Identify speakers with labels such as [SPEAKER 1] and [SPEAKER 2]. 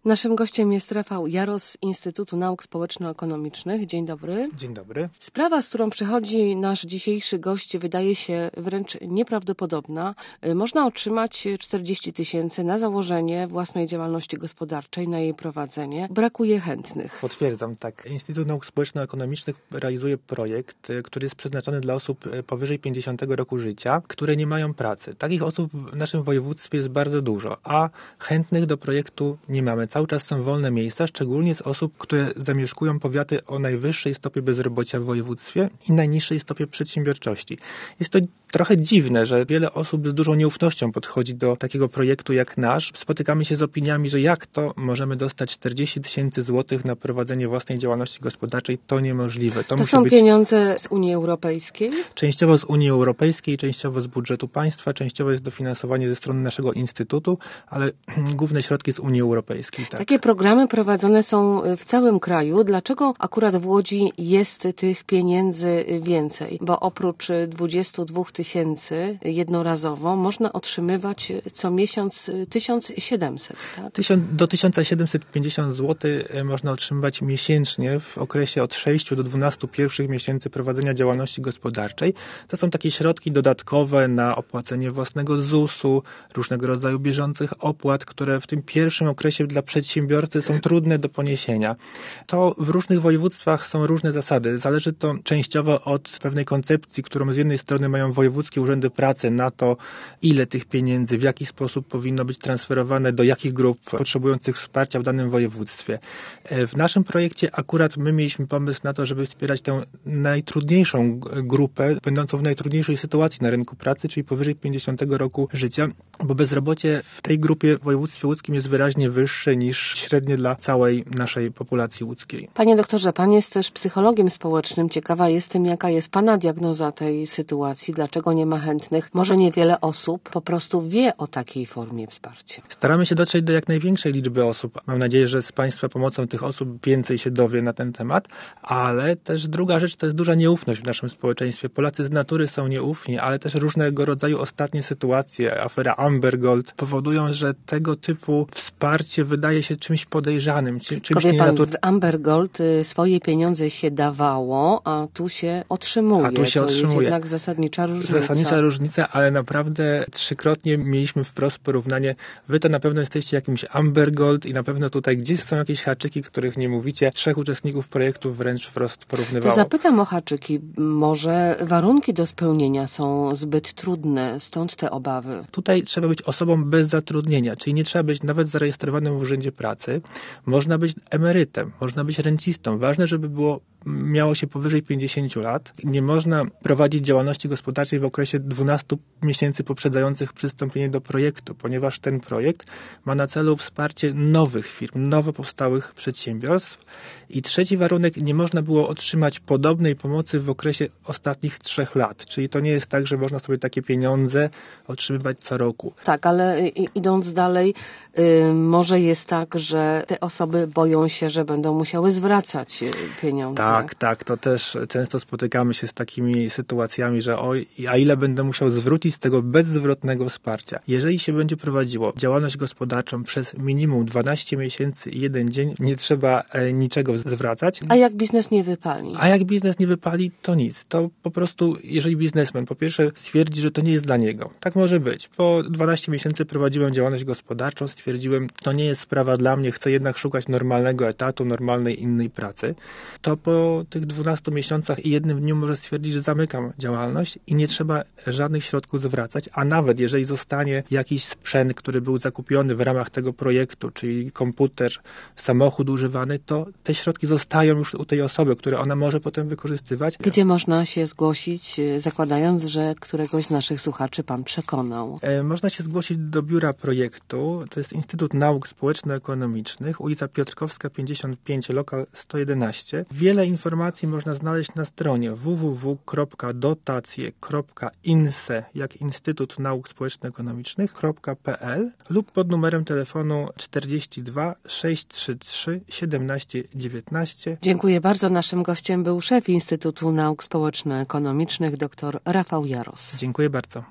[SPEAKER 1] Naszym gościem jest Rafał Jaros z Instytutu Nauk Społeczno-Ekonomicznych. Dzień dobry.
[SPEAKER 2] Dzień dobry.
[SPEAKER 1] Sprawa, z którą przychodzi nasz dzisiejszy gość, wydaje się wręcz nieprawdopodobna. Można otrzymać 40 000 na założenie własnej działalności gospodarczej, na jej prowadzenie. Brakuje chętnych.
[SPEAKER 2] Potwierdzam, tak. Instytut Nauk Społeczno-Ekonomicznych realizuje projekt, który jest przeznaczony dla osób powyżej 50 roku życia, które nie mają pracy. Takich osób w naszym województwie jest bardzo dużo, a chętnych do projektu nie mamy. Cały czas są wolne miejsca, szczególnie z osób, które zamieszkują powiaty o najwyższej stopie bezrobocia w województwie i najniższej stopie przedsiębiorczości. Jest to trochę dziwne, że wiele osób z dużą nieufnością podchodzi do takiego projektu jak nasz. Spotykamy się z opiniami, że jak to możemy dostać 40 000 złotych na prowadzenie własnej działalności gospodarczej, to niemożliwe.
[SPEAKER 1] To są pieniądze z Unii Europejskiej?
[SPEAKER 2] Częściowo z Unii Europejskiej, częściowo z budżetu państwa, częściowo jest dofinansowanie ze strony naszego instytutu, ale główne środki z Unii Europejskiej. Tak.
[SPEAKER 1] Takie programy prowadzone są w całym kraju. Dlaczego akurat w Łodzi jest tych pieniędzy więcej? Bo oprócz 22 000 jednorazowo można otrzymywać co miesiąc 1700, tak?
[SPEAKER 2] Do 1750 zł można otrzymywać miesięcznie w okresie od 6 do 12 pierwszych miesięcy prowadzenia działalności gospodarczej. To są takie środki dodatkowe na opłacenie własnego ZUS-u, różnego rodzaju bieżących opłat, które w tym pierwszym okresie dla przedsiębiorcy są trudne do poniesienia. To w różnych województwach są różne zasady. Zależy to częściowo od pewnej koncepcji, którą z jednej strony mają wojewódzkie urzędy pracy na to, ile tych pieniędzy, w jaki sposób powinno być transferowane do jakich grup potrzebujących wsparcia w danym województwie. W naszym projekcie akurat my mieliśmy pomysł na to, żeby wspierać tę najtrudniejszą grupę, będącą w najtrudniejszej sytuacji na rynku pracy, czyli powyżej 50 roku życia, bo bezrobocie w tej grupie w województwie łódzkim jest wyraźnie wyższe niż średnie dla całej naszej populacji łódzkiej.
[SPEAKER 1] Panie doktorze, pan jest też psychologiem społecznym. Ciekawa jestem, jaka jest pana diagnoza tej sytuacji, dlaczego nie ma chętnych. Może niewiele osób po prostu wie o takiej formie wsparcia.
[SPEAKER 2] Staramy się dotrzeć do jak największej liczby osób. Mam nadzieję, że z państwa pomocą tych osób więcej się dowie na ten temat, ale też druga rzecz to jest duża nieufność w naszym społeczeństwie. Polacy z natury są nieufni, ale też różnego rodzaju ostatnie sytuacje, afera Amber Gold powodują, że tego typu wsparcie wydaje się czymś podejrzanym, czymś
[SPEAKER 1] w Amber Gold swoje pieniądze się dawało, a tu się otrzymuje. Jest jednak zasadnicza różnica.
[SPEAKER 2] Zasadnicza różnica, ale naprawdę trzykrotnie mieliśmy wprost porównanie. Wy to na pewno jesteście jakimś Amber Gold i na pewno tutaj gdzieś są jakieś haczyki, których nie mówicie. 3 uczestników projektu wręcz wprost porównywało.
[SPEAKER 1] To zapytam o haczyki. Może warunki do spełnienia są zbyt trudne, stąd te obawy?
[SPEAKER 2] Tutaj trzeba być osobą bez zatrudnienia, czyli nie trzeba być nawet zarejestrowanym w Urzędzie Pracy. Można być emerytem, można być rencistą. Ważne, żeby miało się powyżej 50 lat. Nie można prowadzić działalności gospodarczej w okresie 12 miesięcy poprzedzających przystąpienie do projektu, ponieważ ten projekt ma na celu wsparcie nowych firm, nowo powstałych przedsiębiorstw. I trzeci warunek, nie można było otrzymać podobnej pomocy w okresie ostatnich 3 lat. Czyli to nie jest tak, że można sobie takie pieniądze otrzymywać co roku.
[SPEAKER 1] Tak, ale idąc dalej, może jest tak, że te osoby boją się, że będą musiały zwracać pieniądze.
[SPEAKER 2] Tak, to też często spotykamy się z takimi sytuacjami, że a ile będę musiał zwrócić z tego bezzwrotnego wsparcia. Jeżeli się będzie prowadziło działalność gospodarczą przez minimum 12 miesięcy i 1 dzień, nie trzeba niczego zwracać.
[SPEAKER 1] A jak biznes nie wypali?
[SPEAKER 2] A jak biznes nie wypali, to nic. To po prostu, jeżeli biznesmen po pierwsze stwierdzi, że to nie jest dla niego. Tak może być. Po 12 miesięcy prowadziłem działalność gospodarczą, stwierdziłem, to nie jest sprawa dla mnie, chcę jednak szukać normalnego etatu, normalnej innej pracy. To po tych 12 miesiącach i 1 dniu może stwierdzić, że zamykam działalność i nie trzeba żadnych środków zwracać, a nawet jeżeli zostanie jakiś sprzęt, który był zakupiony w ramach tego projektu, czyli komputer, samochód używany, to te środki zostają już u tej osoby, które ona może potem wykorzystywać.
[SPEAKER 1] Gdzie można się zgłosić, zakładając, że któregoś z naszych słuchaczy pan przekonał?
[SPEAKER 2] Można się zgłosić do biura projektu. To jest Instytut Nauk Społeczno-Ekonomicznych, ulica Piotrkowska 55, lokal 111. Wiele informacji można znaleźć na stronie www.dotacje.inse, jak Instytut Nauk Społeczno-Ekonomicznych.pl lub pod numerem telefonu 42 633 17 19.
[SPEAKER 1] Dziękuję bardzo. Naszym gościem był szef Instytutu Nauk Społeczno-Ekonomicznych dr Rafał Jaros.
[SPEAKER 2] Dziękuję bardzo.